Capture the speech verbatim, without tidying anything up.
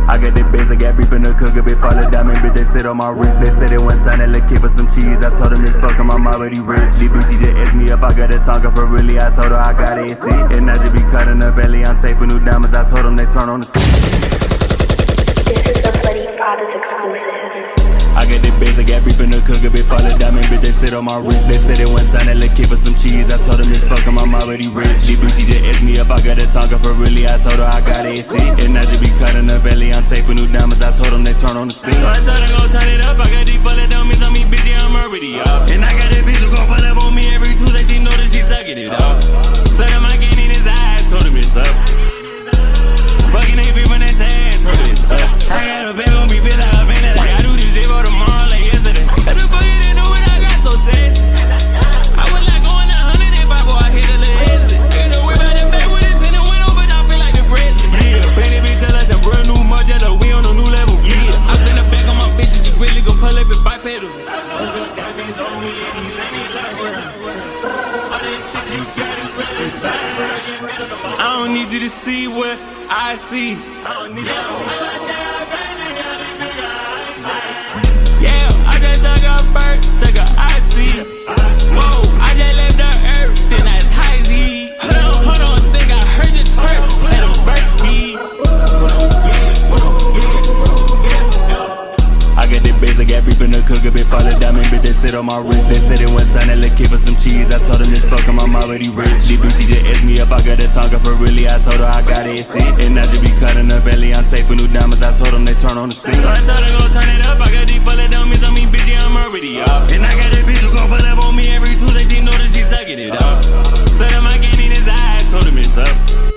I got that bass, I got beef in the cooker, bitch, fall a diamond, bitch, they sit on my wrist. They said they went sign that little kid for some cheese. I told them this fuck him, I'm already rich. This bitch, she just asked me if I got that tongue for really. I told her I got A C. And I just be cutting her belly, I'm taping new diamonds. I told them they turn on the scene. This is the Bloody Prodders exclusive. I got that bass, I got beef in the cooker, bitch, fall a diamond, bitch, they sit on my wrist. They said they went sign that little kid for some cheese. I told them this fuck him, I'm already rich. This bitch, she just asked me if I got that tongue for really. I told her I got A C. And I just be cutting her belly, I'm taping new diamonds. I told them they turn on the scene. So I told her go turn it up, I got these bullet dummies on me, bitch, yeah, I'm already up. And I got that bitch who gon' pull up on me every Tuesday, she know that she sucking it up. So them I can't in his eye, I told him it's up. Fucking ain't people that say, I told him it's up. I got a bag on me, bitch, like a van, like I do this zero tomorrow, like yesterday. How the fuck you didn't know when I got so sexy? I was like going a hundred if I go, I hit a little exit. Ain't no way about that bag with it in the window, but I feel like the president. Yeah, painted bitch, tell us a brand new Margiela, we on a new level. Yeah, I been the back on my bitches, you really gon' pull up and bipedal. I don't need you to see what I see. I don't need Yeah, I just took a bird, took a I C. Whoa, I just left the earth, still that's high Z. Hold on, hold on, think I heard the chirp, let them birds be. I got that bass, I got beef in the cooker, bitch, fall a diamond, bitch, they sit on my wrist. They said they went sign that little kid for some cheese. I told them this fuck him, I'm already rich. This bitch, she just asked me if I got that tongue for really. I told her I got A C. And I just be cutting her belly, I'm taping new diamonds. I told them they turn on the scene. So I told her go turn it up, I got these bullet dummies on me, bitch, yeah, I'm already up. And I got that bitch who gon' pull up on me every Tuesday, she know that she sucking it up. So them I can't in his eye, I told him it's up.